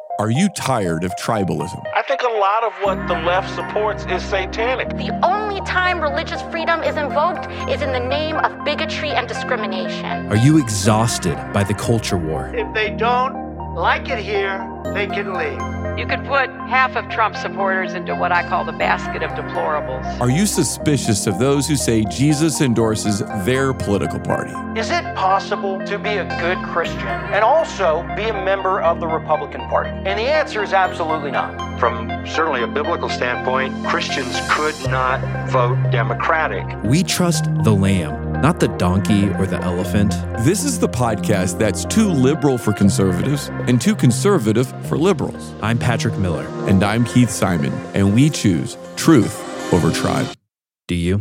Are you tired of tribalism? I think a lot of what the left supports is satanic. The only time religious freedom is invoked is in the name of bigotry and discrimination. Are you exhausted by the culture war? If they don't like it here, they can leave. You could put half of Trump supporters into what I call the basket of deplorables. Are you suspicious of those who say Jesus endorses their political party? Is it possible to be a good Christian and also be a member of the Republican Party? And the answer is absolutely not. From certainly a biblical standpoint, Christians could not vote Democratic. We trust the lamb, not the donkey or the elephant. This is the podcast that's too liberal for conservatives and too conservative for liberals. I'm Patrick Miller. And I'm Keith Simon, and we choose truth over tribe. Do you?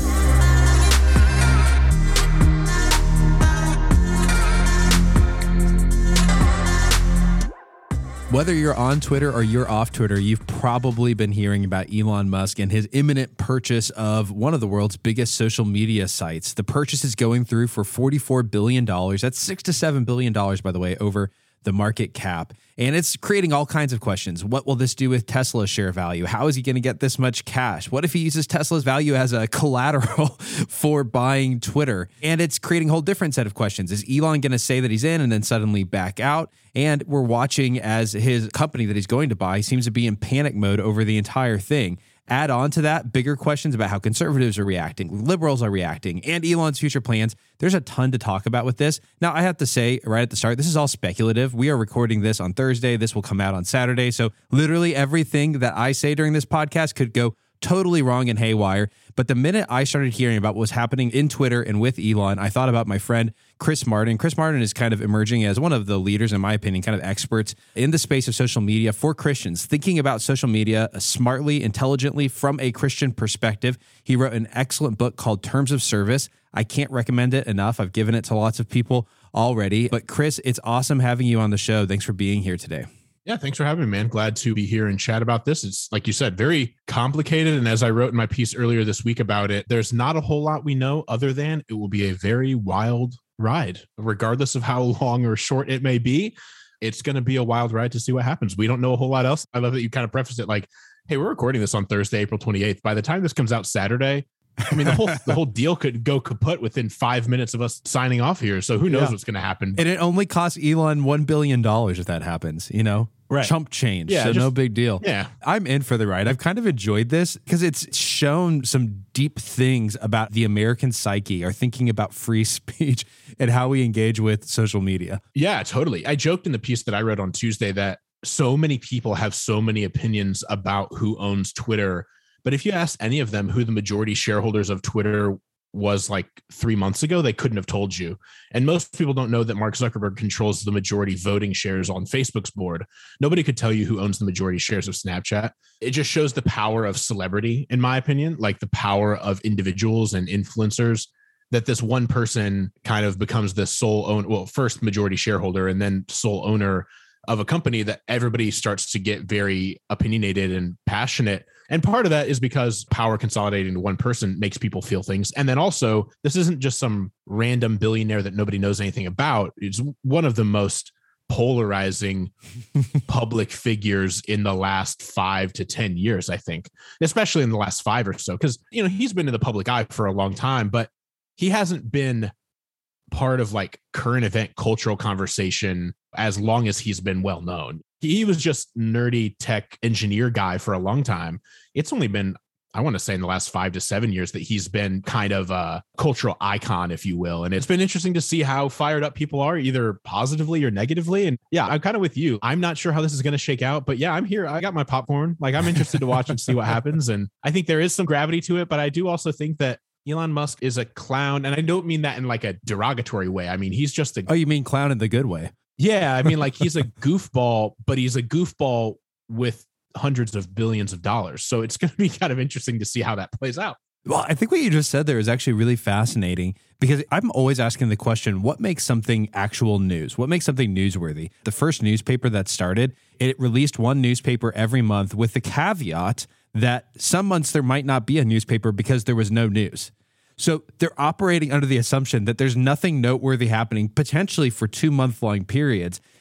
Whether you're on Twitter or you're off Twitter, you've probably been hearing about Elon Musk and his imminent purchase of one of the world's biggest social media sites. The purchase is going through for $44 billion. That's $6 to $7 billion, by the way, over the market cap. And it's creating all kinds of questions. What will this do with Tesla's share value? How is he going to get this much cash? What if he uses Tesla's value as a collateral for buying Twitter? And it's creating a whole different set of questions. Is Elon going to say that he's in and then suddenly back out? And we're watching as his company that he's going to buy seems to be in panic mode over the entire thing. Add on to that bigger questions about how conservatives are reacting, liberals are reacting, and Elon's future plans. There's a ton to talk about with this. Now, I have to say right at the start, this is all speculative. We are recording this on Thursday. This will come out on Saturday. So literally everything that I say during this podcast could go totally wrong and haywire. But the minute I started hearing about what was happening in Twitter and with Elon, I thought about my friend Chris Martin. Chris Martin is kind of emerging as one of the leaders, in my opinion, kind of experts in the space of social media for Christians, thinking about social media smartly, intelligently from a Christian perspective. He wrote an excellent book called Terms of Service. I can't recommend it enough. I've given it to lots of people already. But Chris, it's awesome having you on the show. Thanks for being here today. Yeah, thanks for having me, man. Glad to be here and chat about this. It's, like you said, very complicated. And as I wrote in my piece earlier this week about it, there's not a whole lot we know other than it will be a very wild ride, regardless of how long or short it may be. It's going to be a wild ride to see what happens. We don't know a whole lot else. I love that you kind of prefaced it like, hey, we're recording this on Thursday, April 28th. By the time this comes out Saturday, I mean, the whole deal could go kaput within 5 minutes of us signing off here. So who knows what's going to happen. And it only costs Elon $1 billion if that happens, you know? Right. Chump change. Yeah, so no big deal. Yeah. I'm in for the ride. I've kind of enjoyed this because it's shown some deep things about the American psyche, or thinking about free speech and how we engage with social media. Yeah, totally. I joked in the piece that I wrote on Tuesday that so many people have so many opinions about who owns Twitter. But if you ask any of them who the majority shareholders of Twitter was like 3 months ago, they couldn't have told you. And most people don't know that Mark Zuckerberg controls the majority voting shares on Facebook's board. Nobody could tell you who owns the majority shares of Snapchat. It just shows the power of celebrity, in my opinion, like the power of individuals and influencers, that this one person kind of becomes the sole owner, well, first majority shareholder and then sole owner of a company, that everybody starts to get very opinionated and passionate. And part of that is because power consolidating to one person makes people feel things. And then also, this isn't just some random billionaire that nobody knows anything about. It's one of the most polarizing public figures in the last 5 to 10 years, I think, especially in the last 5 or so, because, you know, he's been in the public eye for a long time, but he hasn't been part of like current event cultural conversation as long as he's been well known. He was just nerdy tech engineer guy for a long time. It's only been, I want to say, in the last 5 to 7 years that he's been kind of a cultural icon, if you will. And it's been interesting to see how fired up people are, either positively or negatively. And yeah, I'm kind of with you. I'm not sure how this is going to shake out, but yeah, I'm here. I got my popcorn. Like, I'm interested to watch and see what happens. And I think there is some gravity to it, but I do also think that Elon Musk is a clown. And I don't mean that in like a derogatory way. I mean, he's just a... Oh, you mean clown in the good way? Yeah, I mean, like, he's a goofball, but he's a goofball with hundreds of billions of dollars. So it's going to be kind of interesting to see how that plays out. Well, I think what you just said there is actually really fascinating, because I'm always asking the question, what makes something actual news? What makes something newsworthy? The first newspaper that started, it released one newspaper every month with the caveat that some months there might not be a newspaper because there was no news. So they're operating under the assumption that there's nothing noteworthy happening potentially for 2 month-long periods.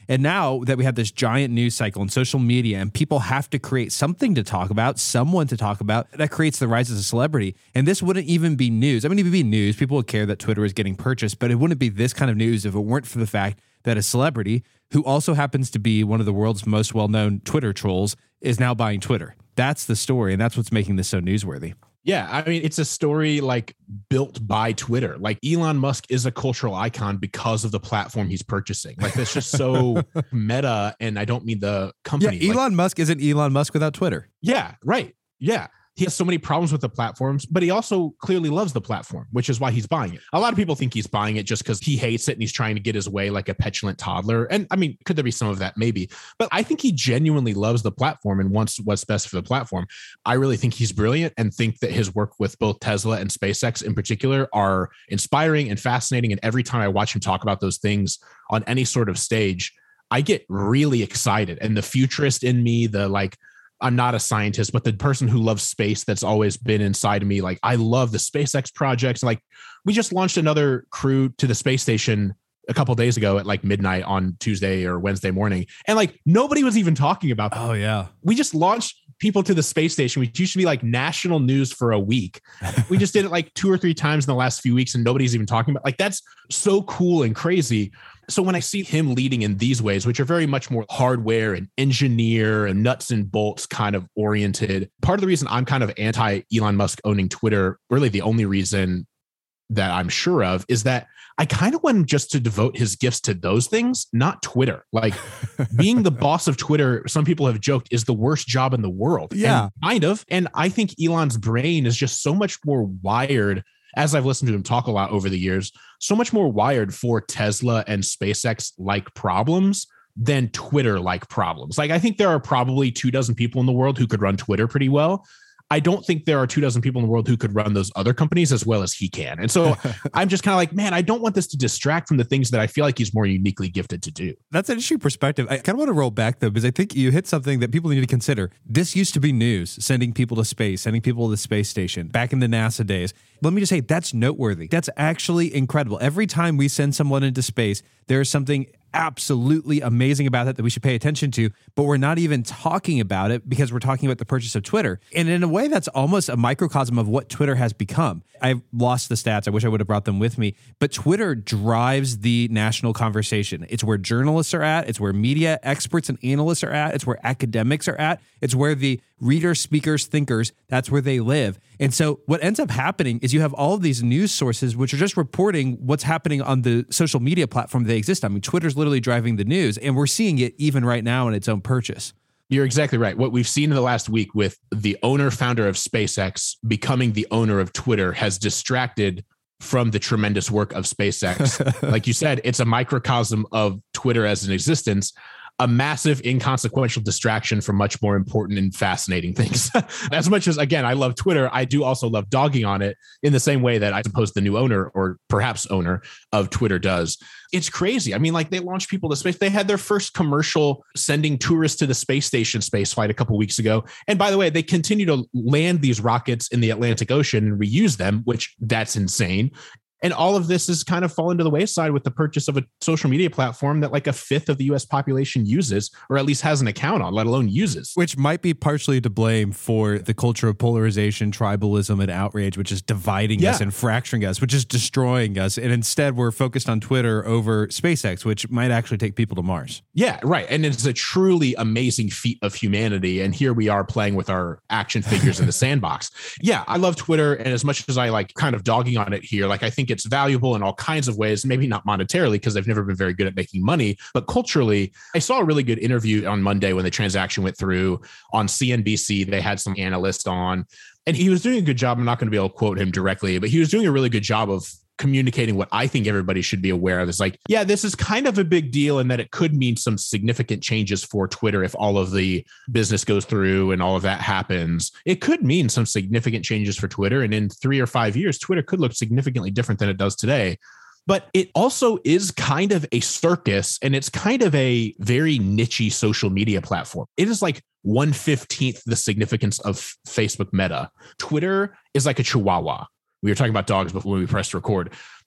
And now that we have this giant news cycle in social media and people have to create something to talk about, someone to talk about, that creates the rise of a celebrity. And this wouldn't even be news. I mean, it would be news. People would care that Twitter is getting purchased, but it wouldn't be this kind of news if it weren't for the fact that a celebrity who also happens to be one of the world's most well-known Twitter trolls is now buying Twitter. That's the story, and that's what's making this so newsworthy. Yeah, I mean, it's a story like built by Twitter. Like Elon Musk is a cultural icon because of the platform he's purchasing. Like that's just so meta, and I don't mean the company. Yeah, Elon Musk isn't Elon Musk without Twitter. Yeah, right. Yeah. He has so many problems with the platforms, but he also clearly loves the platform, which is why he's buying it. A lot of people think he's buying it just because he hates it and he's trying to get his way like a petulant toddler. And I mean, could there be some of that? Maybe. But I think he genuinely loves the platform and wants what's best for the platform. I really think he's brilliant and think that his work with both Tesla and SpaceX in particular are inspiring and fascinating. And every time I watch him talk about those things on any sort of stage, I get really excited. And the futurist in me, the like, I'm not a scientist, but the person who loves space that's always been inside of me. Like, I love the SpaceX projects. Like, we just launched another crew to the space station a couple of days ago at like midnight on Tuesday or Wednesday morning. And like, nobody was even talking about that. Oh, yeah. We just launched people to the space station, which used to be like national news for a week. We just did it like 2 or 3 times in the last few weeks and nobody's even talking about, like, that's so cool and crazy. So when I see him leading in these ways, which are very much more hardware and engineer and nuts and bolts kind of oriented, part of the reason I'm kind of anti Elon Musk owning Twitter, really the only reason that I'm sure of, is that I kind of want him just to devote his gifts to those things, not Twitter. Like being the boss of Twitter, some people have joked, is the worst job in the world. Yeah, and kind of. And I think Elon's brain is just so much more wired, as I've listened to him talk a lot over the years, so much more wired for Tesla and SpaceX like problems than Twitter like problems. Like, I think there are probably 24 people in the world who could run Twitter pretty well. I don't think there are 24 people in the world who could run those other companies as well as he can. And so I'm just kind of like, man, I don't want this to distract from the things that I feel like he's more uniquely gifted to do. That's an interesting perspective. I kind of want to roll back though, because I think you hit something that people need to consider. This used to be news, sending people to space, sending people to the space station back in the NASA days. Let me just say that's noteworthy. That's actually incredible. Every time we send someone into space, there's something absolutely amazing about that we should pay attention to, but we're not even talking about it because we're talking about the purchase of Twitter. And in a way, that's almost a microcosm of what Twitter has become. I've lost the stats. I wish I would have brought them with me, but Twitter drives the national conversation. It's where journalists are at. It's where media experts and analysts are at. It's where academics are at. It's where the readers, speakers, thinkers, that's where they live. And so what ends up happening is you have all of these news sources which are just reporting what's happening on the social media platform they exist on. I mean, Twitter's literally driving the news, and we're seeing it even right now in its own purchase. You're exactly right. What we've seen in the last week with the founder of SpaceX becoming the owner of Twitter has distracted from the tremendous work of SpaceX. Like you said, it's a microcosm of Twitter as an existence, a massive inconsequential distraction from much more important and fascinating things. As much as, again, I love Twitter, I do also love dogging on it in the same way that I suppose the new owner or perhaps owner of Twitter does. It's crazy. I mean, like, they launched people to space. They had their first commercial sending tourists to the space station space flight a couple of weeks ago. And by the way, they continue to land these rockets in the Atlantic Ocean and reuse them, which that's insane. And all of this has kind of fallen to the wayside with the purchase of a social media platform that like a fifth of the US population uses, or at least has an account on, let alone uses. Which might be partially to blame for the culture of polarization, tribalism, and outrage, which is dividing us and fracturing us, which is destroying us. And instead, we're focused on Twitter over SpaceX, which might actually take people to Mars. Yeah, right. And it's a truly amazing feat of humanity. And here we are playing with our action figures in the sandbox. Yeah, I love Twitter. And as much as I like kind of dogging on it here, like, I think it's valuable in all kinds of ways, maybe not monetarily because they've never been very good at making money, but culturally. I saw a really good interview on Monday when the transaction went through on CNBC. They had some analyst on, and he was doing a good job. I'm not going to be able to quote him directly, but he was doing a really good job of communicating what I think everybody should be aware of. It's like, yeah, this is kind of a big deal, and that it could mean some significant changes for Twitter if all of the business goes through and all of that happens. It could mean some significant changes for Twitter. And in 3 or 5 years, Twitter could look significantly different than it does today. But it also is kind of a circus, and it's kind of a very niche social media platform. It is like 1/15 the significance of Facebook Meta. Twitter is like a chihuahua. We were talking about dogs before we pressed record.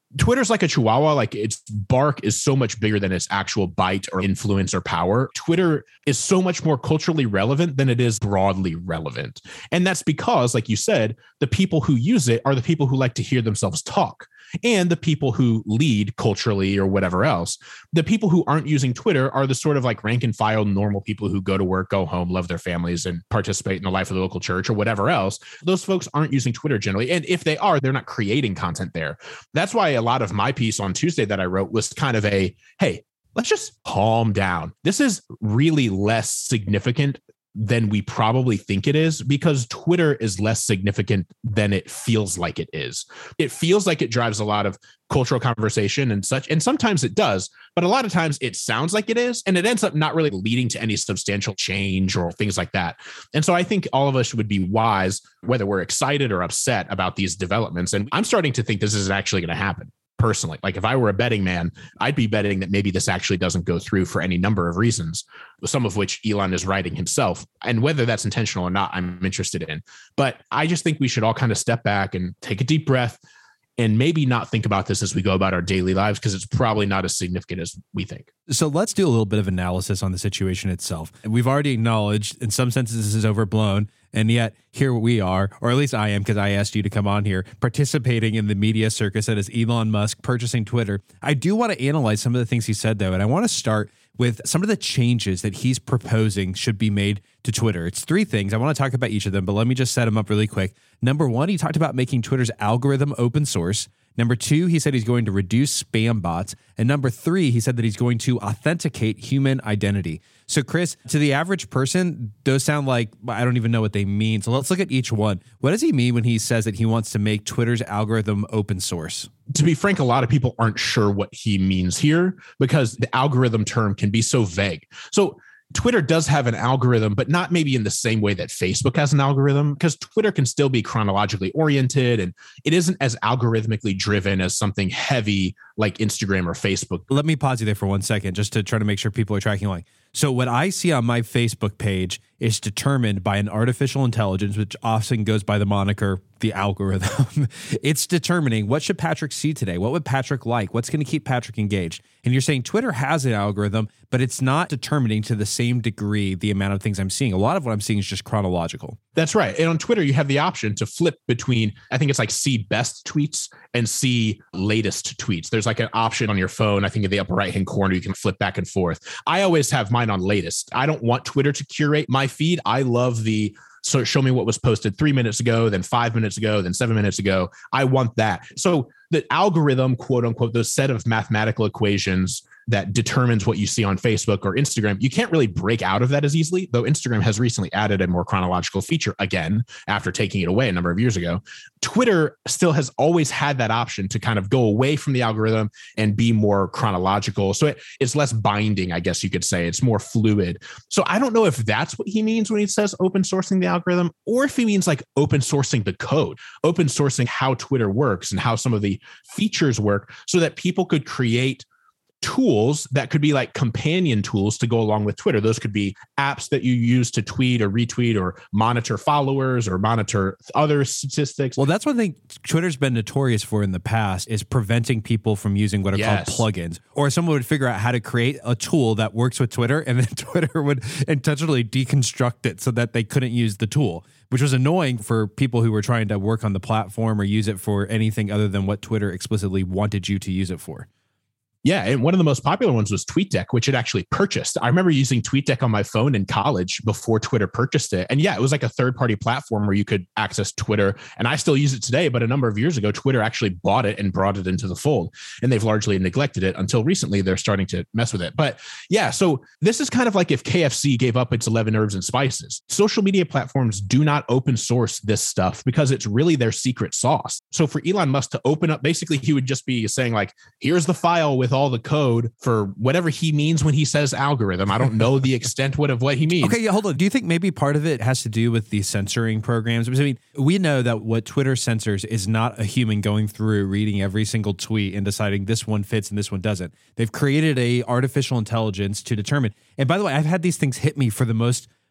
Twitter's like a chihuahua. Like its bark is so much bigger than its actual bite or influence or power. Twitter is so much more culturally relevant than it is broadly relevant. And that's because, like you said, the people who use it are the people who like to hear themselves talk, and the people who lead culturally or whatever else. The people who aren't using Twitter are the sort of like rank and file normal people who go to work, go home, love their families, and participate in the life of the local church or whatever else. Those folks aren't using Twitter generally. And if they are, they're not creating content there. That's why a lot of my piece on Tuesday that I wrote was kind of a, hey, let's just calm down. This is really less significant than we probably think it is, because Twitter is less significant than it feels like it is. It feels like it drives a lot of cultural conversation and such, and sometimes it does, but a lot of times it sounds like it is, and it ends up not really leading to any substantial change or things like that. And so I think all of us would be wise, whether we're excited or upset about these developments. And I'm starting to think this is actually going to happen. Personally, like if I were a betting man, I'd be betting that maybe this actually doesn't go through for any number of reasons, some of which Elon is writing himself. And whether that's intentional or not, I'm interested in. But I just think we should all kind of step back and take a deep breath and maybe not think about this as we go about our daily lives, because it's probably not as significant as we think. So let's do a little bit of analysis on the situation itself. We've already acknowledged in some senses this is overblown. And yet here we are, or at least I am, because I asked you to come on here, participating in the media circus that is Elon Musk purchasing Twitter. I do want to analyze some of the things he said, though, and I want to start with some of the changes that he's proposing should be made to Twitter. It's three things. I want to talk about each of them, but let me just set them up really quick. Number one, he talked about making Twitter's algorithm open source. Number two, he said he's going to reduce spam bots. And number three, he said that he's going to authenticate human identity. So, Chris, to the average person, those sound like, I don't even know what they mean. So let's look at each one. What does he mean when he says that he wants to make Twitter's algorithm open source? To be frank, a lot of people aren't sure what he means here because the algorithm term can be so vague. So Twitter does have an algorithm, but not maybe in the same way that Facebook has an algorithm, because Twitter can still be chronologically oriented and it isn't as algorithmically driven as something heavy like Instagram or Facebook. Let me pause you there for 1 second, just to try to make sure people are tracking along. So what I see on my Facebook page is determined by an artificial intelligence, which often goes by the moniker, the algorithm. It's determining what should Patrick see today? What would Patrick like? What's going to keep Patrick engaged? And you're saying Twitter has an algorithm, but it's not determining to the same degree the amount of things I'm seeing. A lot of what I'm seeing is just chronological. That's right. And on Twitter, you have the option to flip between, I think it's like see best tweets and see latest tweets. There's like an option on your phone, I think in the upper right-hand corner, you can flip back and forth. I always have mine on latest. I don't want Twitter to curate my feed. I love the so show me what was posted 3 minutes ago, then 5 minutes ago, then 7 minutes ago. I want that. So the algorithm, quote unquote, those set of mathematical equations that determines what you see on Facebook or Instagram, you can't really break out of that as easily, though Instagram has recently added a more chronological feature again after taking it away a number of years ago. Twitter still has always had that option to kind of go away from the algorithm and be more chronological. So it's less binding, I guess you could say. It's more fluid. So I don't know if that's what he means when he says open sourcing the algorithm, or if he means like open sourcing the code, open sourcing how Twitter works and how some of the features work so that people could create tools that could be like companion tools to go along with Twitter. Those could be apps that you use to tweet or retweet or monitor followers or monitor other statistics. Well, that's one thing Twitter's been notorious for in the past, is preventing people from using what are called plugins. Or someone would figure out how to create a tool that works with Twitter, and then Twitter would intentionally deconstruct it so that they couldn't use the tool, which was annoying for people who were trying to work on the platform or use it for anything other than what Twitter explicitly wanted you to use it for. Yeah, and one of the most popular ones was TweetDeck, which it actually purchased. I remember using TweetDeck on my phone in college before Twitter purchased it. And yeah, it was like a third-party platform where you could access Twitter. And I still use it today, but a number of years ago, Twitter actually bought it and brought it into the fold. And they've largely neglected it until recently. They're starting to mess with it. But yeah, so this is kind of like if KFC gave up its 11 herbs and spices. Social media platforms do not open source this stuff because it's really their secret sauce. So for Elon Musk to open up, basically he would just be saying like, here's the file with all the code for whatever he means when he says algorithm. I don't know the extent of what he means. Okay, yeah, hold on. Do you think maybe part of it has to do with the censoring programs? Because I mean, we know that what Twitter censors is not a human going through reading every single tweet and deciding this one fits and this one doesn't. They've created a artificial intelligence to determine. And by the way, I've had these things hit me for the most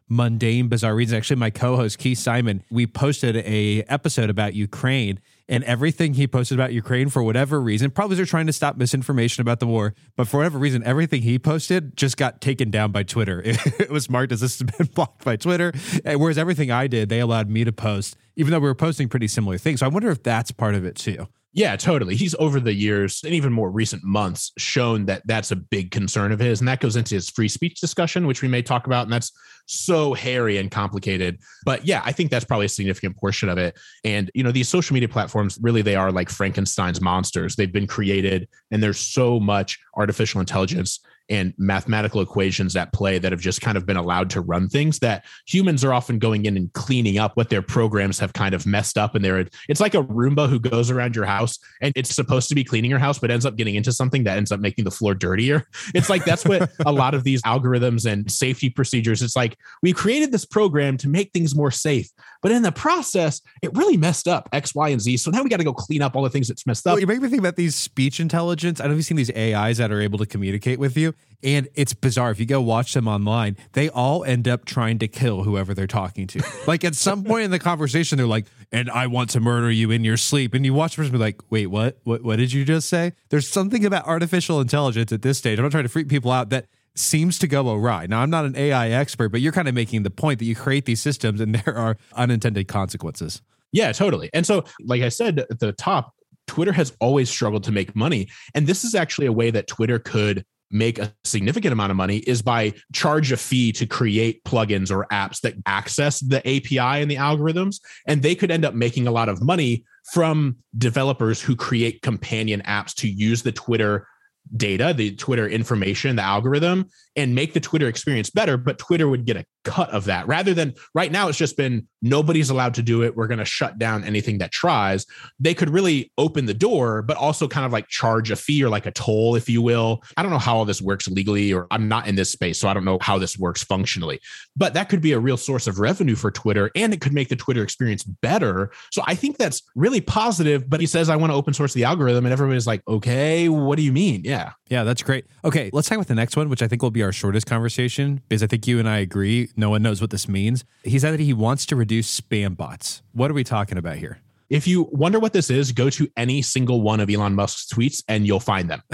mundane, bizarre reasons. Actually, my co-host Keith Simon, we posted a episode about Ukraine, and everything he posted about Ukraine, for whatever reason, probably they're trying to stop misinformation about the war, but for whatever reason, everything he posted just got taken down by Twitter. It was marked as this has been blocked by Twitter, whereas everything I did, they allowed me to post, even though we were posting pretty similar things. So I wonder if that's part of it too. Yeah, totally. He's over the years and even more recent months shown that that's a big concern of his. And that goes into his free speech discussion, which we may talk about. And that's so hairy and complicated. But yeah, I think that's probably a significant portion of it. And, you know, these social media platforms, really, they are like Frankenstein's monsters. They've been created and there's so much artificial intelligence and mathematical equations at play that have just kind of been allowed to run things that humans are often going in and cleaning up what their programs have kind of messed up. And it's like a Roomba who goes around your house and it's supposed to be cleaning your house, but ends up getting into something that ends up making the floor dirtier. It's like, that's what a lot of these algorithms and safety procedures, it's like, we created this program to make things more safe, but in the process, it really messed up X, Y, and Z. So now we got to go clean up all the things that's messed up. Well, you make me think about these speech intelligence. I don't know if you've seen these AIs that are able to communicate with you. And it's bizarre. If you go watch them online, they all end up trying to kill whoever they're talking to. Like at some point in the conversation, they're like, and I want to murder you in your sleep. And you watch the person be like, wait, what? What did you just say? There's something about artificial intelligence at this stage. I'm not trying to freak people out that seems to go awry. Now, I'm not an AI expert, but you're kind of making the point that you create these systems and there are unintended consequences. Yeah, totally. And so, like I said at the top, Twitter has always struggled to make money. And this is actually a way that Twitter could make a significant amount of money is by charge a fee to create plugins or apps that access the API and the algorithms. And they could end up making a lot of money from developers who create companion apps to use the Twitter data, the Twitter information, the algorithm, and make the Twitter experience better. But Twitter would get a cut of that rather than right now. It's just been nobody's allowed to do it. We're going to shut down anything that tries. They could really open the door, but also kind of like charge a fee or like a toll, if you will. I don't know how all this works legally, or I'm not in this space, so I don't know how this works functionally, but that could be a real source of revenue for Twitter and it could make the Twitter experience better. So I think that's really positive, but he says, I want to open source the algorithm and everybody's like, okay, what do you mean? Yeah. Yeah, that's great. Okay, let's talk about the next one, which I think will be our shortest conversation because I think you and I agree. No one knows what this means. He said that he wants to reduce spam bots. What are we talking about here? If you wonder what this is, go to any single one of Elon Musk's tweets and you'll find them.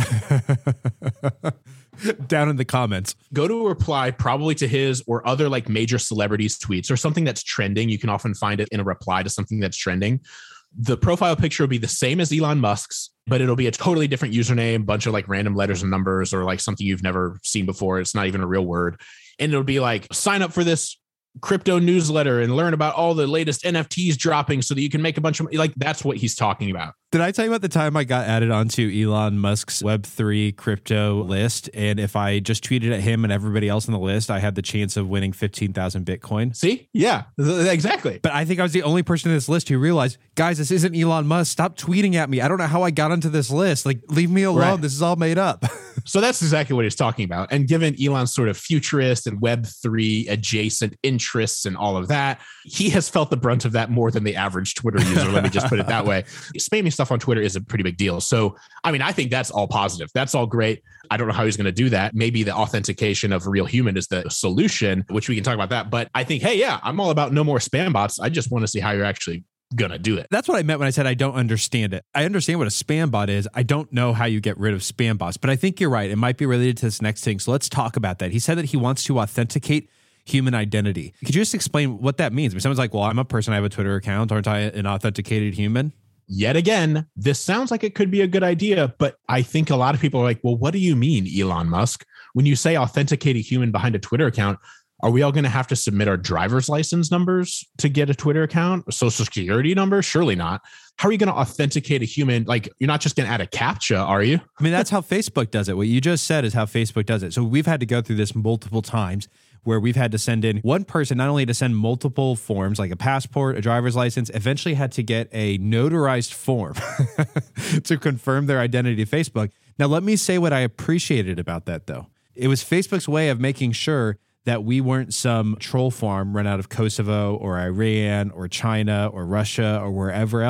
Down in the comments. Go to a reply probably to his or other like major celebrities' tweets or something that's trending. You can often find it in a reply to something that's trending. The profile picture will be the same as Elon Musk's, but it'll be a totally different username, bunch of like random letters and numbers or like something you've never seen before. It's not even a real word. And it'll be like, sign up for this crypto newsletter and learn about all the latest NFTs dropping so that you can make a bunch of, like, that's what he's talking about. Did I tell you about the time I got added onto Elon Musk's Web3 crypto list? And if I just tweeted at him and everybody else on the list, I had the chance of winning 15,000 Bitcoin. See? Yeah, exactly. But I think I was the only person in this list who realized, guys, this isn't Elon Musk. Stop tweeting at me. I don't know how I got onto this list. Like, leave me alone. Right. This is all made up. So that's exactly what he's talking about. And given Elon's sort of futurist and Web3 adjacent interests and all of that, he has felt the brunt of that more than the average Twitter user. Let me just put it that way. Spamming stuff on Twitter is a pretty big deal. So, I mean, I think that's all positive. That's all great. I don't know how he's going to do that. Maybe the authentication of a real human is the solution, which we can talk about that. But I think, hey, yeah, I'm all about no more spam bots. I just want to see how you're actually going to do it. That's what I meant when I said I don't understand it. I understand what a spam bot is. I don't know how you get rid of spam bots, but I think you're right. It might be related to this next thing. So let's talk about that. He said that he wants to authenticate human identity. Could you just explain what that means? When someone's like, well, I'm a person, I have a Twitter account. Aren't I an authenticated human? Yet again, this sounds like it could be a good idea, but I think a lot of people are like, well, what do you mean, Elon Musk? When you say authenticate a human behind a Twitter account, are we all going to have to submit our driver's license numbers to get a Twitter account? A social security number? Surely not. How are you going to authenticate a human? Like, you're not just going to add a CAPTCHA, are you? I mean, that's how Facebook does it. What you just said is how Facebook does it. So we've had to go through this multiple times where we've had to send in one person, not only to send multiple forms, like a passport, a driver's license, eventually had to get a notarized form to confirm their identity to Facebook. Now, let me say what I appreciated about that, though. It was Facebook's way of making sure that we weren't some troll farm run out of Kosovo or Iran or China or Russia or wherever else.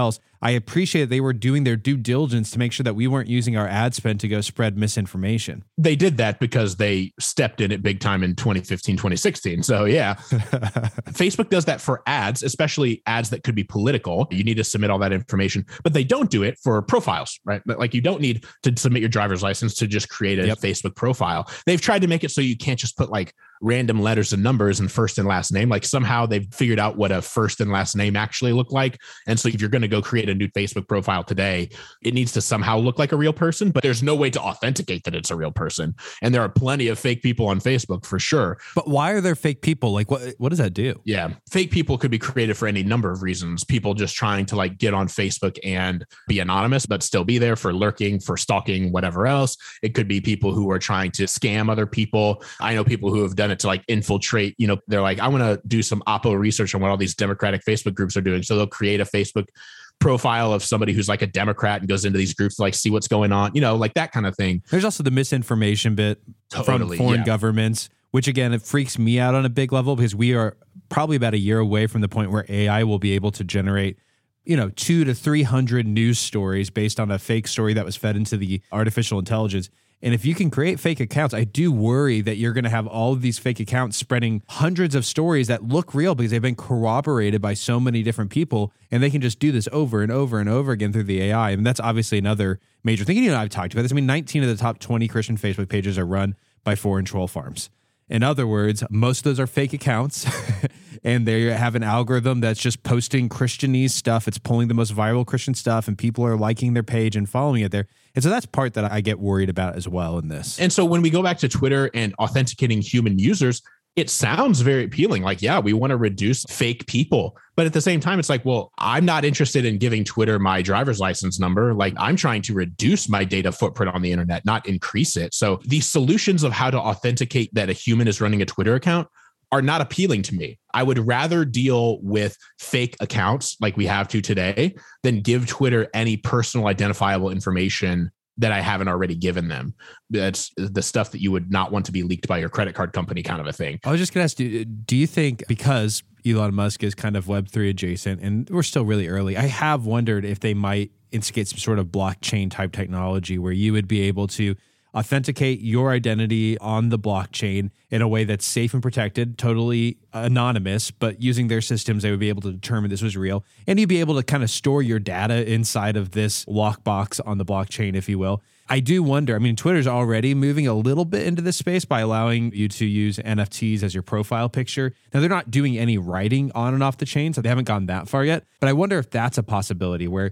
I appreciate they were doing their due diligence to make sure that we weren't using our ad spend to go spread misinformation. They did that because they stepped in it big time in 2015, 2016. So yeah, Facebook does that for ads, especially ads that could be political. You need to submit all that information, but they don't do it for profiles, right? Like you don't need to submit your driver's license to just create a Facebook profile. They've tried to make it so you can't just put like random letters and numbers and first and last name. Like somehow they've figured out what a first and last name actually look like. And so if you're going to go create a new Facebook profile today, it needs to somehow look like a real person, but there's no way to authenticate that it's a real person. And there are plenty of fake people on Facebook for sure. But why are there fake people? Like what does that do? Yeah. Fake people could be created for any number of reasons. People just trying to like get on Facebook and be anonymous, but still be there for lurking, for stalking, whatever else. It could be people who are trying to scam other people. I know people who have done it to like infiltrate, they're like, I want to do some Oppo research on what all these Democratic Facebook groups are doing. So they'll create a Facebook profile of somebody who's like a Democrat and goes into these groups to like see what's going on, like that kind of thing. There's also the misinformation bit from foreign governments, which again, it freaks me out on a big level because we are probably about a year away from the point where AI will be able to generate 200 to 300 news stories based on a fake story that was fed into the artificial intelligence. And if you can create fake accounts, I do worry that you're going to have all of these fake accounts spreading hundreds of stories that look real because they've been corroborated by so many different people. And they can just do this over and over and over again through the AI. And that's obviously another major thing. I've talked about this. 19 of the top 20 Christian Facebook pages are run by foreign troll farms. In other words, most of those are fake accounts and they have an algorithm that's just posting Christianese stuff. It's pulling the most viral Christian stuff and people are liking their page and following it there. And so that's part that I get worried about as well in this. And so when we go back to Twitter and authenticating human users, it sounds very appealing. Like, yeah, we want to reduce fake people. But at the same time, it's like, well, I'm not interested in giving Twitter my driver's license number. Like I'm trying to reduce my data footprint on the internet, not increase it. So these solutions of how to authenticate that a human is running a Twitter account are not appealing to me. I would rather deal with fake accounts like we have to today than give Twitter any personal identifiable information that I haven't already given them. That's the stuff that you would not want to be leaked by your credit card company kind of a thing. I was just going to ask you, do you think because Elon Musk is kind of Web3 adjacent and we're still really early, I have wondered if they might instigate some sort of blockchain type technology where you would be able to authenticate your identity on the blockchain in a way that's safe and protected, totally anonymous, but using their systems, they would be able to determine this was real. And you'd be able to kind of store your data inside of this lockbox on the blockchain, if you will. I do wonder, Twitter's already moving a little bit into this space by allowing you to use NFTs as your profile picture. Now, they're not doing any writing on and off the chain, so they haven't gone that far yet. But I wonder if that's a possibility where,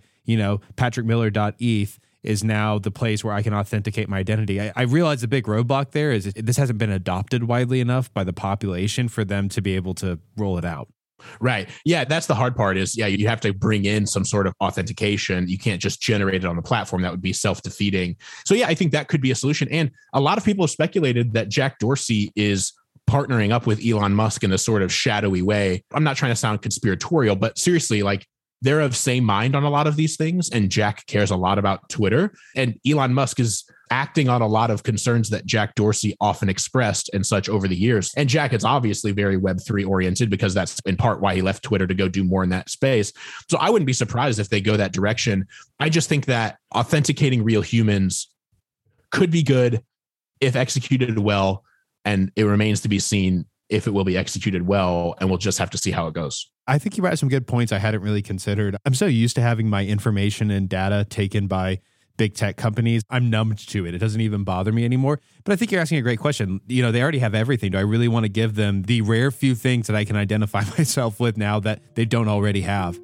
patrickmiller.eth is now the place where I can authenticate my identity. I realize the big roadblock there is this hasn't been adopted widely enough by the population for them to be able to roll it out. Right. Yeah, that's the hard part is, you have to bring in some sort of authentication. You can't just generate it on the platform. That would be self-defeating. So yeah, I think that could be a solution. And a lot of people have speculated that Jack Dorsey is partnering up with Elon Musk in a sort of shadowy way. I'm not trying to sound conspiratorial, but seriously, like they're of same mind on a lot of these things. And Jack cares a lot about Twitter. And Elon Musk is acting on a lot of concerns that Jack Dorsey often expressed and such over the years. And Jack is obviously very Web3 oriented because that's in part why he left Twitter to go do more in that space. So I wouldn't be surprised if they go that direction. I just think that authenticating real humans could be good if executed well. And it remains to be seen if it will be executed well. And we'll just have to see how it goes. I think you brought some good points I hadn't really considered. I'm so used to having my information and data taken by big tech companies. I'm numbed to it. It doesn't even bother me anymore. But I think you're asking a great question. They already have everything. Do I really want to give them the rare few things that I can identify myself with now that they don't already have?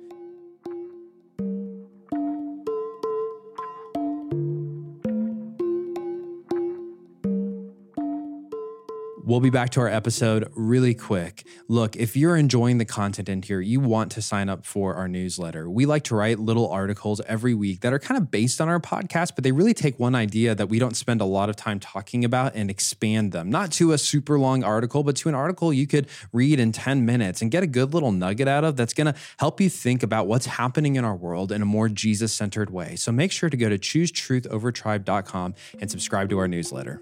We'll be back to our episode really quick. Look, if you're enjoying the content in here, you want to sign up for our newsletter. We like to write little articles every week that are kind of based on our podcast, but they really take one idea that we don't spend a lot of time talking about and expand them. Not to a super long article, but to an article you could read in 10 minutes and get a good little nugget out of that's going to help you think about what's happening in our world in a more Jesus-centered way. So make sure to go to choosetruthovertribe.com and subscribe to our newsletter.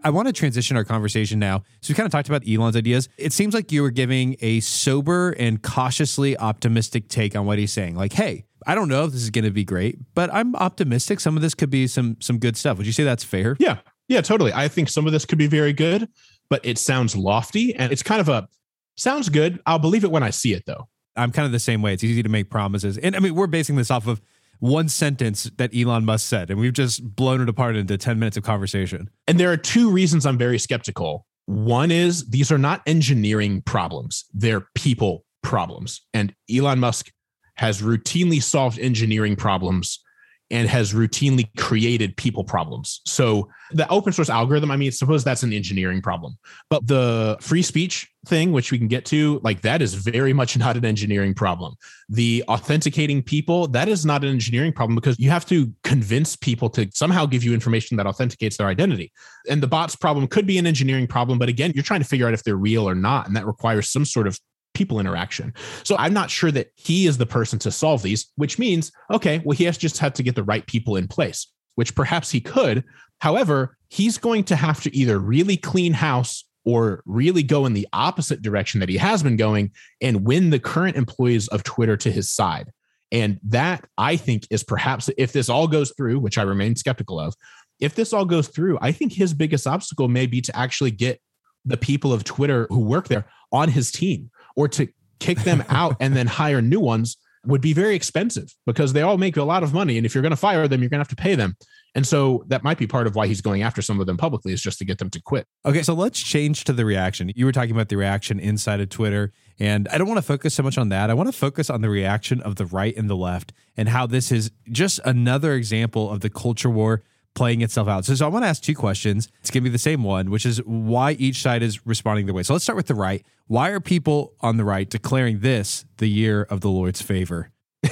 I want to transition our conversation now. So we kind of talked about Elon's ideas. It seems like you were giving a sober and cautiously optimistic take on what he's saying. Like, hey, I don't know if this is going to be great, but I'm optimistic. Some of this could be some good stuff. Would you say that's fair? Yeah, totally. I think some of this could be very good, but it sounds lofty and it's kind of sounds good. I'll believe it when I see it though. I'm kind of the same way. It's easy to make promises. And I mean, we're basing this off of one sentence that Elon Musk said, and we've just blown it apart into 10 minutes of conversation. And there are two reasons I'm very skeptical. One is these are not engineering problems. They're people problems. And Elon Musk has routinely solved engineering problems and has routinely created people problems. So the open source algorithm, I mean, suppose that's an engineering problem, but the free speech thing, which we can get to, like that is very much not an engineering problem. The authenticating people, that is not an engineering problem because you have to convince people to somehow give you information that authenticates their identity. And the bots problem could be an engineering problem, but again, you're trying to figure out if they're real or not. And that requires some sort of people interaction. So I'm not sure that he is the person to solve these, which means, okay, well, he has just had to get the right people in place, which perhaps he could. However, he's going to have to either really clean house or really go in the opposite direction that he has been going and win the current employees of Twitter to his side. And that, I think, is perhaps, if this all goes through, which I remain skeptical of, if this all goes through, I think his biggest obstacle may be to actually get the people of Twitter who work there on his team, or to kick them out and then hire new ones would be very expensive because they all make a lot of money. And if you're going to fire them, you're going to have to pay them. And so that might be part of why he's going after some of them publicly, is just to get them to quit. Okay, so let's change to the reaction. You were talking about the reaction inside of Twitter, and I don't want to focus so much on that. I want to focus on the reaction of the right and the left and how this is just another example of the culture war playing itself out. So I want to ask two questions. It's going to be the same one, which is why each side is responding their way. So let's start with the right. Why are people on the right declaring this the year of the Lord's favor?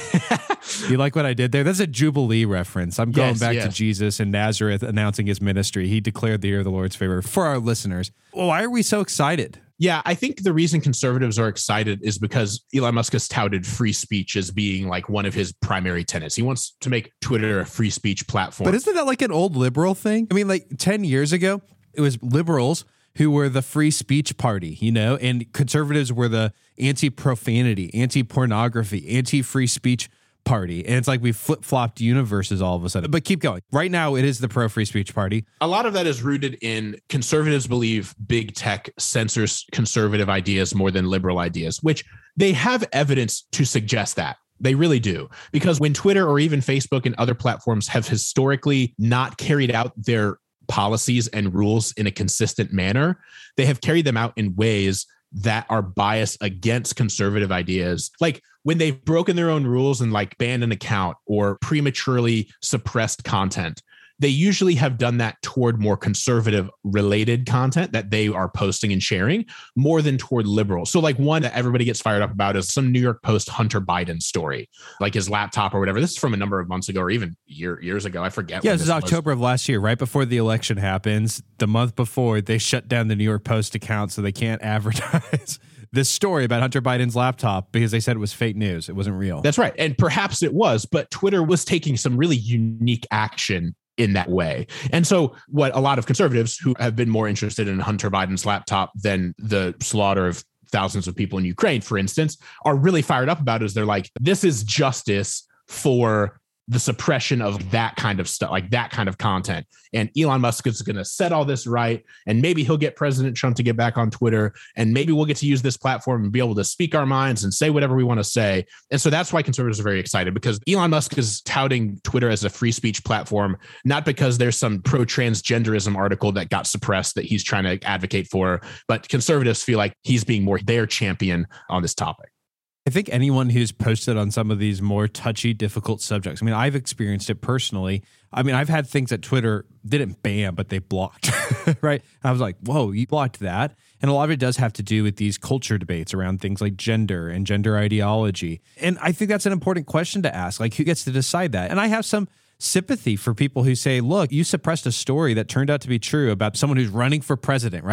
You like what I did there? That's a Jubilee reference. I'm going back to Jesus in Nazareth announcing his ministry. He declared the year of the Lord's favor for our listeners. Well, why are we so excited? Yeah, I think the reason conservatives are excited is because Elon Musk has touted free speech as being like one of his primary tenets. He wants to make Twitter a free speech platform. But isn't that like an old liberal thing? I mean, like 10 years ago, it was liberals who were the free speech party, you know, and conservatives were the anti-profanity, anti-pornography, anti-free speech party. And it's like we flip-flopped universes all of a sudden. But keep going. Right now, it is the pro-free speech party. A lot of that is rooted in conservatives believe big tech censors conservative ideas more than liberal ideas, which they have evidence to suggest that. They really do. Because when Twitter or even Facebook and other platforms have historically not carried out their policies and rules in a consistent manner, they have carried them out in ways that are biased against conservative ideas. Like when they've broken their own rules and like banned an account or prematurely suppressed content, they usually have done that toward more conservative related content that they are posting and sharing more than toward liberal. So like one that everybody gets fired up about is some New York Post Hunter Biden story, like his laptop or whatever. This is from a number of months ago or even years ago. I forget. Yeah, this is October of last year, right before the election happens. The month before, they shut down the New York Post account so they can't advertise this story about Hunter Biden's laptop because they said it was fake news. It wasn't real. That's right. And perhaps it was, but Twitter was taking some really unique action in that way. And so what a lot of conservatives who have been more interested in Hunter Biden's laptop than the slaughter of thousands of people in Ukraine, for instance, are really fired up about is they're like, this is justice for the suppression of that kind of stuff, like that kind of content. And Elon Musk is going to set all this right. And maybe he'll get President Trump to get back on Twitter. And maybe we'll get to use this platform and be able to speak our minds and say whatever we want to say. And so that's why conservatives are very excited, because Elon Musk is touting Twitter as a free speech platform, not because there's some pro-transgenderism article that got suppressed that he's trying to advocate for, but conservatives feel like he's being more their champion on this topic. I think anyone who's posted on some of these more touchy, difficult subjects, I mean, I've experienced it personally. I mean, I've had things that Twitter didn't ban, but they blocked, right? And I was like, whoa, you blocked that. And a lot of it does have to do with these culture debates around things like gender and gender ideology. And I think that's an important question to ask, like who gets to decide that? And I have some sympathy for people who say, look, you suppressed a story that turned out to be true about someone who's running for president, right?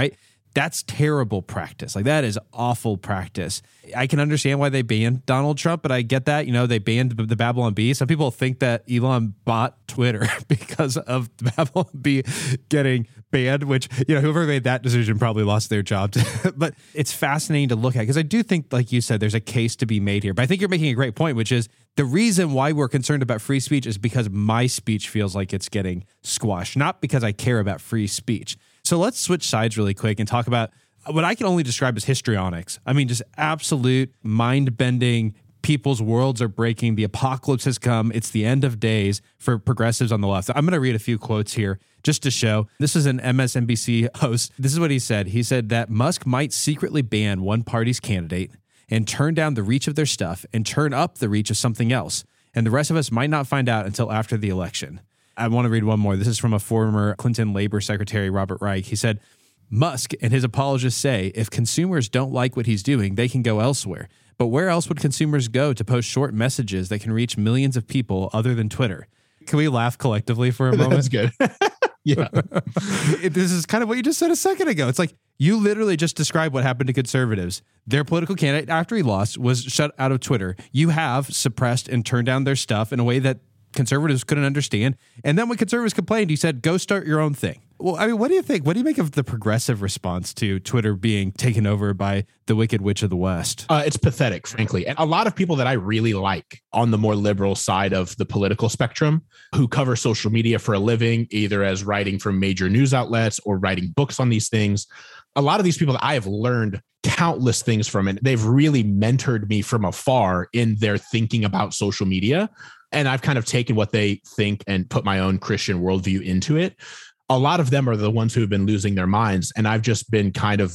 That's terrible practice. Like, that is awful practice. I can understand why they banned Donald Trump, but I get that. They banned the Babylon Bee. Some people think that Elon bought Twitter because of the Babylon Bee getting banned, which, whoever made that decision probably lost their job. But it's fascinating to look at, because I do think, like you said, there's a case to be made here. But I think you're making a great point, which is the reason why we're concerned about free speech is because my speech feels like it's getting squashed, not because I care about free speech. So let's switch sides really quick and talk about what I can only describe as histrionics. I mean, just absolute mind-bending. People's worlds are breaking. The apocalypse has come. It's the end of days for progressives on the left. I'm going to read a few quotes here just to show. This is an MSNBC host. This is what he said. He said that Musk might secretly ban one party's candidate and turn down the reach of their stuff and turn up the reach of something else. And the rest of us might not find out until after the election. I want to read one more. This is from a former Clinton Labor Secretary, Robert Reich. He said, Musk and his apologists say if consumers don't like what he's doing, they can go elsewhere. But where else would consumers go to post short messages that can reach millions of people other than Twitter? Can we laugh collectively for a moment? That's good. Yeah. This is kind of what you just said a second ago. It's like you literally just described what happened to conservatives. Their political candidate, after he lost, was shut out of Twitter. You have suppressed and turned down their stuff in a way that conservatives couldn't understand. And then when conservatives complained, you said, go start your own thing. Well, I mean, what do you think? What do you make of the progressive response to Twitter being taken over by the Wicked Witch of the West? It's pathetic, frankly. And a lot of people that I really like on the more liberal side of the political spectrum who cover social media for a living, either as writing for major news outlets or writing books on these things. A lot of these people that I have learned countless things from, and they've really mentored me from afar in their thinking about social media. And I've kind of taken what they think and put my own Christian worldview into it. A lot of them are the ones who have been losing their minds. And I've just been kind of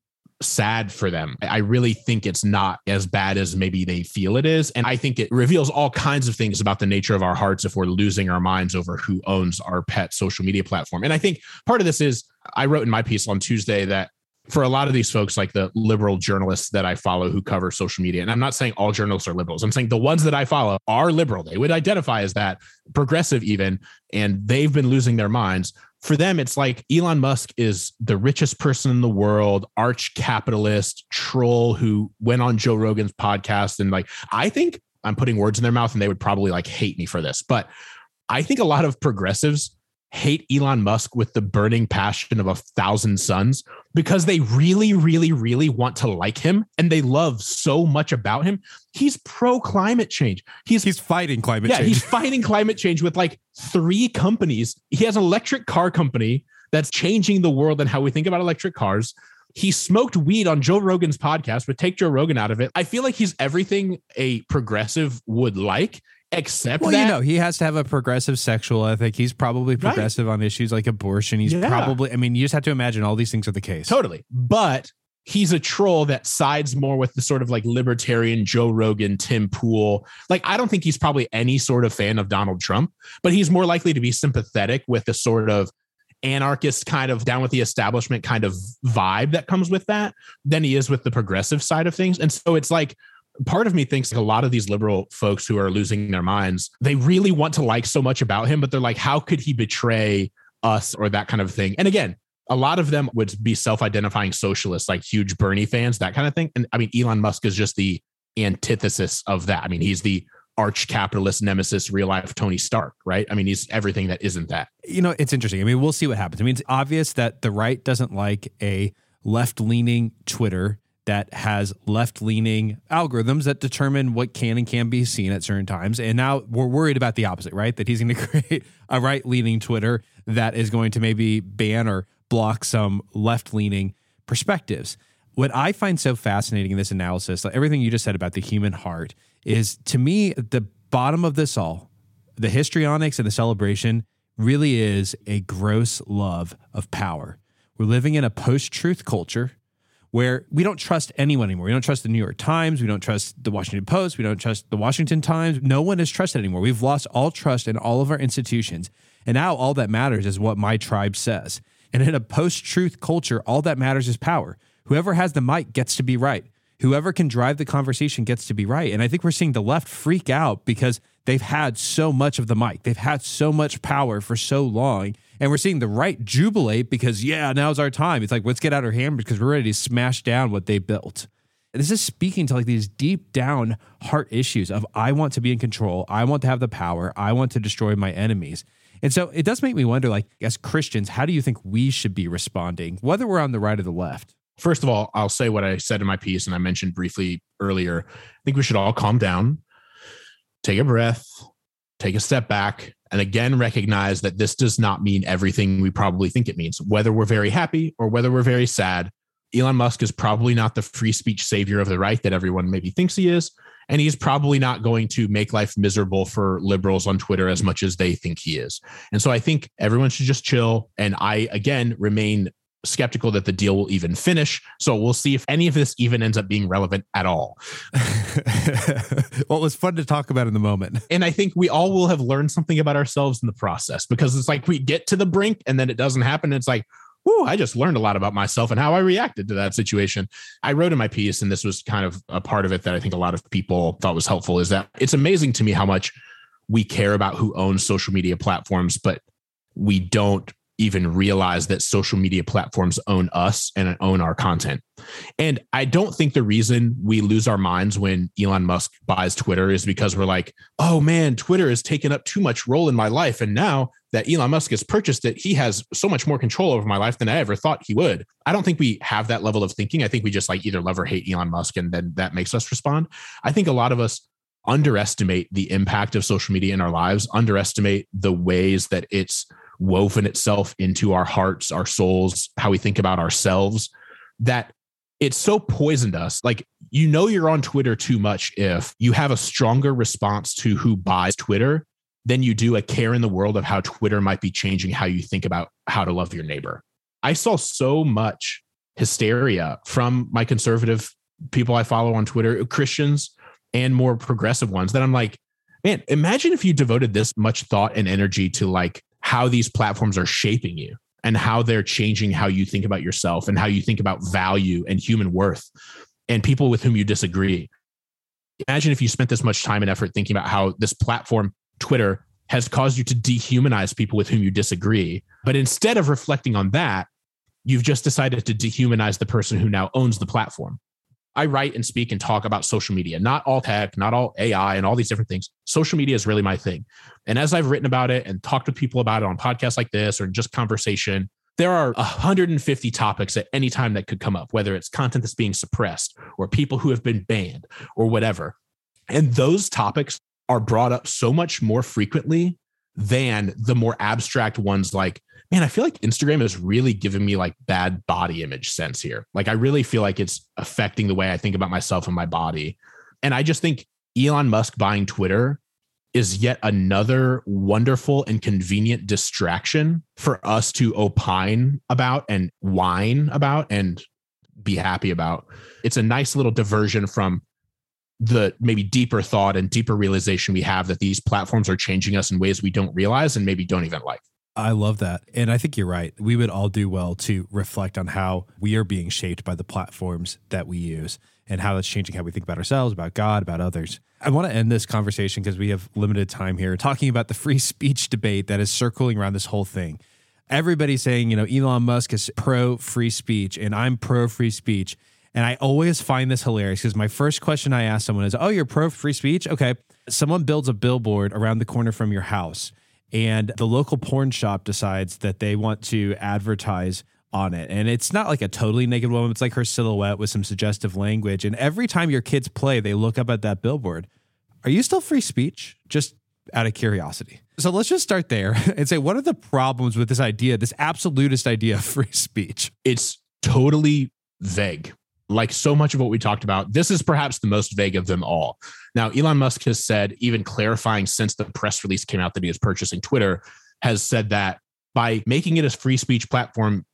sad for them. I really think it's not as bad as maybe they feel it is. And I think it reveals all kinds of things about the nature of our hearts if we're losing our minds over who owns our pet social media platform. And I think part of this is, I wrote in my piece on Tuesday that for a lot of these folks, like the liberal journalists that I follow who cover social media, and I'm not saying all journalists are liberals, I'm saying the ones that I follow are liberal. They would identify as that, progressive even, and they've been losing their minds. For them, it's like Elon Musk is the richest person in the world, arch capitalist, troll who went on Joe Rogan's podcast. And like, I think I'm putting words in their mouth and they would probably like hate me for this, but I think a lot of progressives hate Elon Musk with the burning passion of 1,000 suns because they really, really, really want to like him and they love so much about him. He's pro climate change. He's fighting climate change. Yeah, he's fighting climate change with like 3 companies. He has an electric car company that's changing the world and how we think about electric cars. He smoked weed on Joe Rogan's podcast, but take Joe Rogan out of it. I feel like he's everything a progressive would like. Except that, he has to have a progressive sexual ethic. He's probably progressive on issues like abortion. He's probably, I mean, you just have to imagine all these things are the case. Totally. But he's a troll that sides more with the sort of like libertarian Joe Rogan, Tim Pool. Like, I don't think he's probably any sort of fan of Donald Trump, but he's more likely to be sympathetic with the sort of anarchist kind of down with the establishment kind of vibe that comes with that than he is with the progressive side of things. And so it's like, part of me thinks like a lot of these liberal folks who are losing their minds, they really want to like so much about him, but they're like, how could he betray us or that kind of thing? And again, a lot of them would be self-identifying socialists, like huge Bernie fans, that kind of thing. And I mean, Elon Musk is just the antithesis of that. I mean, he's the arch capitalist nemesis, real life Tony Stark, right? I mean, he's everything that isn't that. It's interesting. I mean, we'll see what happens. I mean, it's obvious that the right doesn't like a left-leaning Twitter that has left-leaning algorithms that determine what can and can't be seen at certain times. And now we're worried about the opposite, right? That he's going to create a right-leaning Twitter that is going to maybe ban or block some left-leaning perspectives. What I find so fascinating in this analysis, like everything you just said about the human heart, is to me, the bottom of this all, the histrionics and the celebration really is a gross love of power. We're living in a post-truth culture where we don't trust anyone anymore. We don't trust the New York Times. We don't trust the Washington Post. We don't trust the Washington Times. No one is trusted anymore. We've lost all trust in all of our institutions. And now all that matters is what my tribe says. And in a post-truth culture, all that matters is power. Whoever has the mic gets to be right. Whoever can drive the conversation gets to be right. And I think we're seeing the left freak out because they've had so much of the mic. They've had so much power for so long. And we're seeing the right jubilate because, now's our time. It's like, let's get out our hammers because we're ready to smash down what they built. And this is speaking to like these deep down heart issues of I want to be in control. I want to have the power. I want to destroy my enemies. And so it does make me wonder, like, as Christians, how do you think we should be responding, whether we're on the right or the left? First of all, I'll say what I said in my piece and I mentioned briefly earlier. I think we should all calm down, take a breath, take a step back, and again, recognize that this does not mean everything we probably think it means. Whether we're very happy or whether we're very sad, Elon Musk is probably not the free speech savior of the right that everyone maybe thinks he is. And he's probably not going to make life miserable for liberals on Twitter as much as they think he is. And so I think everyone should just chill. And I, again, remain skeptical that the deal will even finish. So we'll see if any of this even ends up being relevant at all. Well, it was fun to talk about in the moment. And I think we all will have learned something about ourselves in the process, because it's like we get to the brink and then it doesn't happen. It's like, whoo, I just learned a lot about myself and how I reacted to that situation. I wrote in my piece, and this was kind of a part of it that I think a lot of people thought was helpful, is that it's amazing to me how much we care about who owns social media platforms, but we don't even realize that social media platforms own us and own our content. And I don't think the reason we lose our minds when Elon Musk buys Twitter is because we're like, oh man, Twitter has taken up too much role in my life. And now that Elon Musk has purchased it, he has so much more control over my life than I ever thought he would. I don't think we have that level of thinking. I think we just like either love or hate Elon Musk, and then that makes us respond. I think a lot of us underestimate the impact of social media in our lives, underestimate the ways that it's woven itself into our hearts, our souls, how we think about ourselves, that it's so poisoned us. Like, you're on Twitter too much if you have a stronger response to who buys Twitter than you do a care in the world of how Twitter might be changing how you think about how to love your neighbor. I saw so much hysteria from my conservative people I follow on Twitter, Christians and more progressive ones, that I'm like, man, imagine if you devoted this much thought and energy to like how these platforms are shaping you and how they're changing how you think about yourself and how you think about value and human worth and people with whom you disagree. Imagine if you spent this much time and effort thinking about how this platform, Twitter, has caused you to dehumanize people with whom you disagree. But instead of reflecting on that, you've just decided to dehumanize the person who now owns the platform. I write and speak and talk about social media, not all tech, not all AI and all these different things. Social media is really my thing. And as I've written about it and talked to people about it on podcasts like this or just conversation, there are 150 topics at any time that could come up, whether it's content that's being suppressed or people who have been banned or whatever. And those topics are brought up so much more frequently than the more abstract ones like, man, I feel like Instagram is really giving me like bad body image sense here. Like, I really feel like it's affecting the way I think about myself and my body. And I just think Elon Musk buying Twitter is yet another wonderful and convenient distraction for us to opine about and whine about and be happy about. It's a nice little diversion from the maybe deeper thought and deeper realization we have that these platforms are changing us in ways we don't realize and maybe don't even like. I love that. And I think you're right. We would all do well to reflect on how we are being shaped by the platforms that we use and how that's changing how we think about ourselves, about God, about others. I want to end this conversation because we have limited time here talking about the free speech debate that is circling around this whole thing. Everybody's saying, Elon Musk is pro free speech and I'm pro free speech. And I always find this hilarious because my first question I ask someone is, oh, you're pro free speech? Okay. Someone builds a billboard around the corner from your house and the local porn shop decides that they want to advertise on it. And it's not like a totally naked woman. It's like her silhouette with some suggestive language. And every time your kids play, they look up at that billboard. Are you still free speech? Just out of curiosity. So let's just start there and say, what are the problems with this idea, this absolutist idea of free speech? It's totally vague. Like so much of what we talked about, this is perhaps the most vague of them all. Now, Elon Musk has said, even clarifying since the press release came out that he is purchasing Twitter, has said that by making it a free speech platform,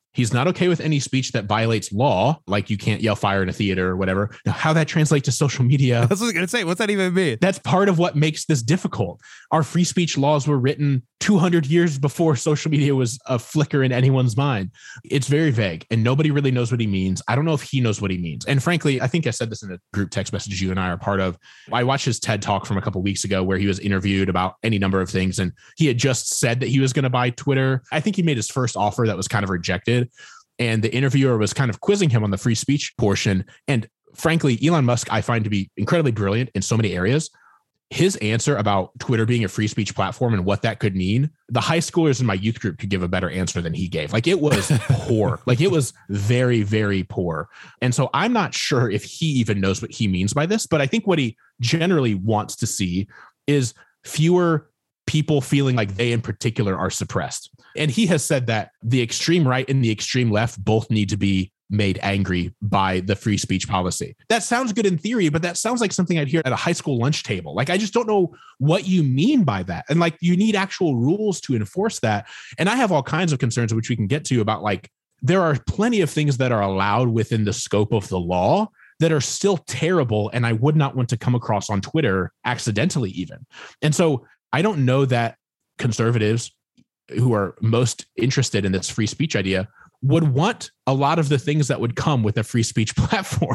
He's not okay with any speech that violates law, like you can't yell fire in a theater or whatever. Now, how that translates to social media. That's what I was going to say. What's that even mean? That's part of what makes this difficult. Our free speech laws were written 200 years before social media was a flicker in anyone's mind. It's very vague and nobody really knows what he means. I don't know if he knows what he means. And frankly, I think I said this in a group text message you and I are part of. I watched his TED talk from a couple of weeks ago where he was interviewed about any number of things. And he had just said that he was going to buy Twitter. I think he made his first offer that was kind of rejected. And the interviewer was kind of quizzing him on the free speech portion. And frankly, Elon Musk, I find to be incredibly brilliant in so many areas. His answer about Twitter being a free speech platform and what that could mean, the high schoolers in my youth group could give a better answer than he gave. Like it was poor. Like it was very, very poor. And so I'm not sure if he even knows what he means by this, but I think what he generally wants to see is fewer people feeling like they in particular are suppressed. And he has said that the extreme right and the extreme left both need to be made angry by the free speech policy. That sounds good in theory, but that sounds like something I'd hear at a high school lunch table. Like, I just don't know what you mean by that. And like, you need actual rules to enforce that. And I have all kinds of concerns, which we can get to, about like, there are plenty of things that are allowed within the scope of the law that are still terrible. And I would not want to come across on Twitter accidentally even. And so I don't know that conservatives who are most interested in this free speech idea would want a lot of the things that would come with a free speech platform.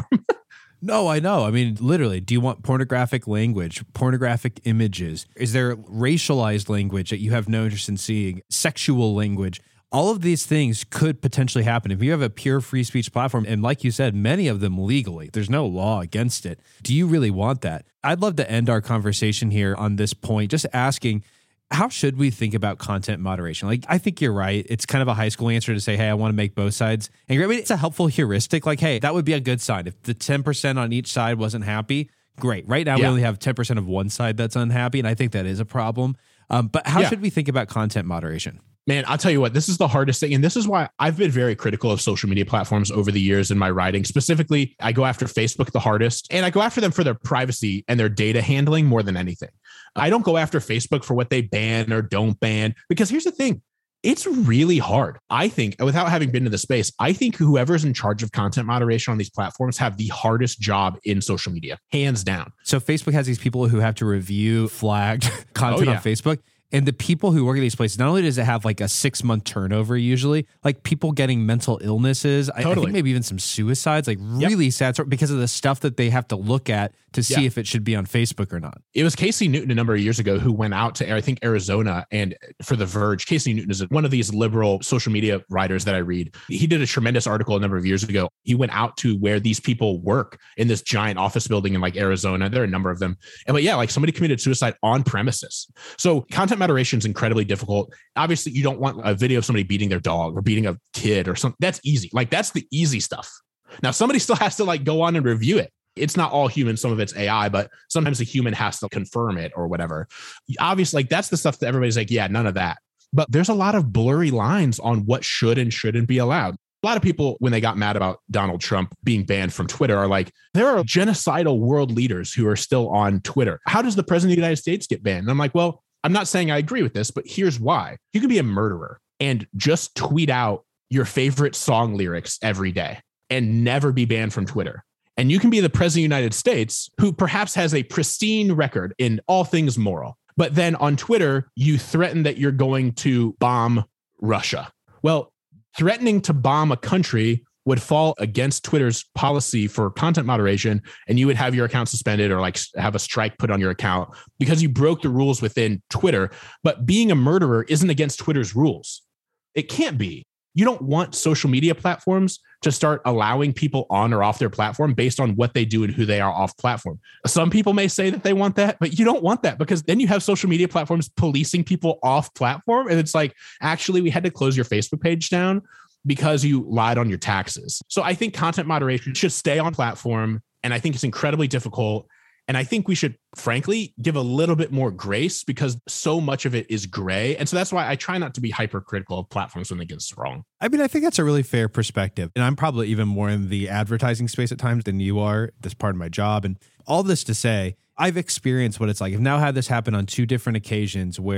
No, I know. I mean, literally, do you want pornographic language, pornographic images? Is there racialized language that you have no interest in seeing? Sexual language? All of these things could potentially happen if you have a pure free speech platform. And like you said, many of them legally, there's no law against it. Do you really want that? I'd love to end our conversation here on this point, just asking, how should we think about content moderation? Like, I think you're right. It's kind of a high school answer to say, hey, I want to make both sides. And I mean, it's a helpful heuristic. Like, hey, that would be a good sign. If the 10% on each side wasn't happy, great. Right now, we only have 10% of one side that's unhappy. And I think that is a problem. But how should we think about content moderation? Man, I'll tell you what, this is the hardest thing. And this is why I've been very critical of social media platforms over the years in my writing. Specifically, I go after Facebook the hardest, and I go after them for their privacy and their data handling more than anything. I don't go after Facebook for what they ban or don't ban, because here's the thing. It's really hard. I think, without having been to the space, I think whoever's in charge of content moderation on these platforms have the hardest job in social media, hands down. So Facebook has these people who have to review flagged content on Facebook. And the people who work at these places, not only does it have like a 6-month turnover usually, like people getting mental illnesses, I think maybe even some suicides, like really sad because of the stuff that they have to look at to see if it should be on Facebook or not. It was Casey Newton a number of years ago who went out to, I think, Arizona, and for The Verge. Casey Newton is one of these liberal social media writers that I read. He did a tremendous article a number of years ago. He went out to where these people work in this giant office building in like Arizona. There are a number of them. But yeah, like somebody committed suicide on premises. So content moderation is incredibly difficult. Obviously, you don't want a video of somebody beating their dog or beating a kid or something. That's easy. Like, that's the easy stuff. Now, somebody still has to like go on and review it. It's not all human. Some of it's AI, but sometimes a human has to confirm it or whatever. Obviously, like that's the stuff that everybody's like, yeah, none of that. But there's a lot of blurry lines on what should and shouldn't be allowed. A lot of people, when they got mad about Donald Trump being banned from Twitter, are like, there are genocidal world leaders who are still on Twitter. How does the president of the United States get banned? And I'm like, well, I'm not saying I agree with this, but here's why. You can be a murderer and just tweet out your favorite song lyrics every day and never be banned from Twitter. And you can be the president of the United States who perhaps has a pristine record in all things moral. But then on Twitter, you threaten that you're going to bomb Russia. Well, threatening to bomb a country would fall against Twitter's policy for content moderation, and you would have your account suspended or like have a strike put on your account because you broke the rules within Twitter. But being a murderer isn't against Twitter's rules. It can't be. You don't want social media platforms to start allowing people on or off their platform based on what they do and who they are off platform. Some people may say that they want that, but you don't want that, because then you have social media platforms policing people off platform. And it's like, actually, we had to close your Facebook page down because you lied on your taxes. So I think content moderation should stay on platform. And I think it's incredibly difficult. And I think we should, frankly, give a little bit more grace, because so much of it is gray. And so that's why I try not to be hypercritical of platforms when they get this wrong. I mean, I think that's a really fair perspective. And I'm probably even more in the advertising space at times than you are. That's part of my job. And all this to say, I've experienced what it's like. I've now had this happen on 2 different occasions where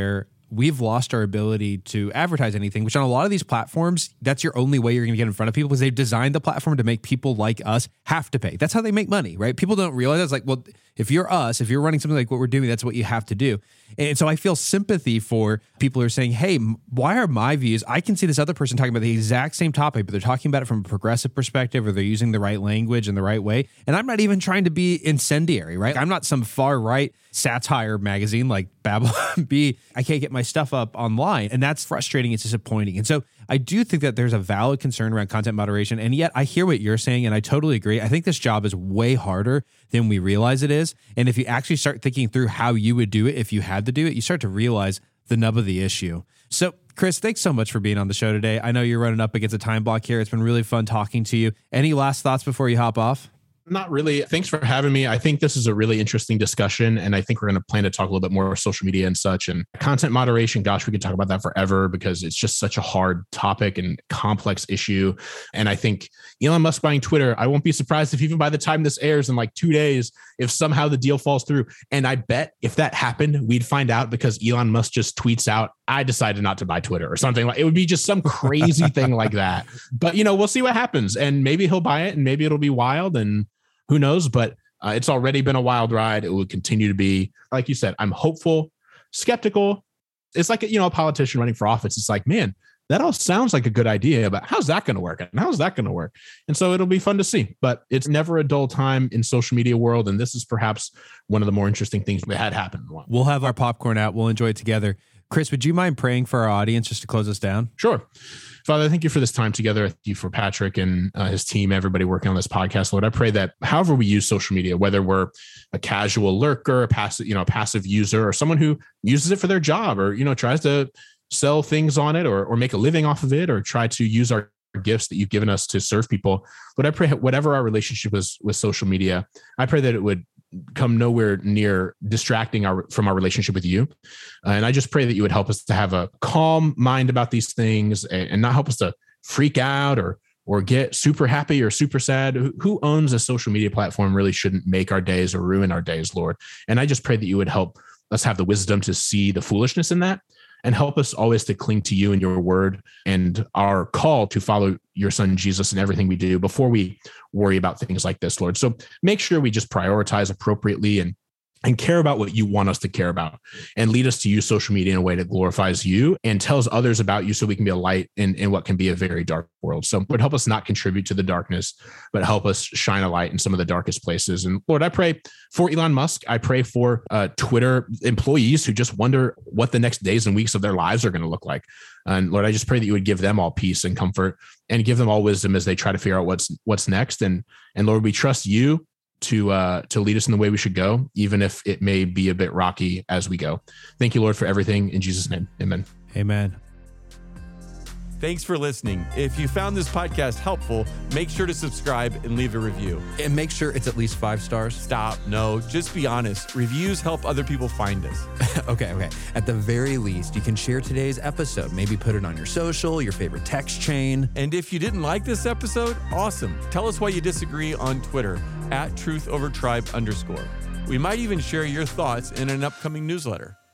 we've lost our ability to advertise anything, which on a lot of these platforms, that's your only way you're going to get in front of people, because they've designed the platform to make people like us have to pay. That's how they make money, right? People don't realize it's like, well, if you're us, if you're running something like what we're doing, that's what you have to do. And so I feel sympathy for people who are saying, hey, why are my views? I can see this other person talking about the exact same topic, but they're talking about it from a progressive perspective, or they're using the right language in the right way. And I'm not even trying to be incendiary, right? I'm not some far right satire magazine like Babylon Bee. I can't get my stuff up online, and that's frustrating. It's disappointing. And so I do think that there's a valid concern around content moderation. And yet I hear what you're saying, and I totally agree. I think this job is way harder than we realize it is. And if you actually start thinking through how you would do it if you had to do it, you start to realize the nub of the issue. So Chris, thanks so much for being on the show today. I know you're running up against a time block here. It's been really fun talking to you. Any last thoughts before you hop off? Not really. Thanks for having me. I think this is a really interesting discussion, and I think we're going to plan to talk a little bit more social media and such, and content moderation. Gosh, we could talk about that forever because it's just such a hard topic and complex issue. And I think Elon Musk buying Twitter, I won't be surprised if even by the time this airs in like 2 days, if somehow the deal falls through. And I bet if that happened, we'd find out because Elon Musk just tweets out, I decided not to buy Twitter or something. Like it would be just some crazy thing like that. But, we'll see what happens, and maybe he'll buy it, and maybe it'll be wild, and who knows? But it's already been a wild ride. It will continue to be. Like you said, I'm hopeful, skeptical. It's like, a politician running for office. It's like, man, that all sounds like a good idea, but how's that going to work? And how's that going to work? And so it'll be fun to see. But it's never a dull time in social media world. And this is perhaps one of the more interesting things we had happen. We'll have our popcorn out. We'll enjoy it together. Chris, would you mind praying for our audience just to close us down? Sure. Father, thank you for this time together. Thank you for Patrick and his team, everybody working on this podcast. Lord, I pray that however we use social media, whether we're a casual lurker, a passive user, or someone who uses it for their job, or, tries to sell things on it or make a living off of it, or try to use our gifts that you've given us to serve people. But I pray whatever our relationship is with social media, I pray that it would come nowhere near distracting from our relationship with you. And I just pray that you would help us to have a calm mind about these things and not help us to freak out or get super happy or super sad. Who owns a social media platform really shouldn't make our days or ruin our days, Lord. And I just pray that you would help us have the wisdom to see the foolishness in that, and help us always to cling to you and your word and our call to follow your son, Jesus, in everything we do before we worry about things like this, Lord. So make sure we just prioritize appropriately and care about what you want us to care about, and lead us to use social media in a way that glorifies you and tells others about you, so we can be a light in what can be a very dark world. So Lord, help us not contribute to the darkness, but help us shine a light in some of the darkest places. And Lord, I pray for Elon Musk. I pray for Twitter employees who just wonder what the next days and weeks of their lives are going to look like. And Lord, I just pray that you would give them all peace and comfort, and give them all wisdom as they try to figure out what's next. And Lord, we trust you to lead us in the way we should go, even if it may be a bit rocky as we go. Thank you, Lord, for everything. In Jesus' name, amen. Amen. Thanks for listening. If you found this podcast helpful, make sure to subscribe and leave a review. And make sure it's at least 5 stars. Stop. No, just be honest. Reviews help other people find us. Okay. At the very least, you can share today's episode. Maybe put it on your social, your favorite text chain. And if you didn't like this episode, awesome. Tell us why you disagree on Twitter @TruthOverTribe_. We might even share your thoughts in an upcoming newsletter.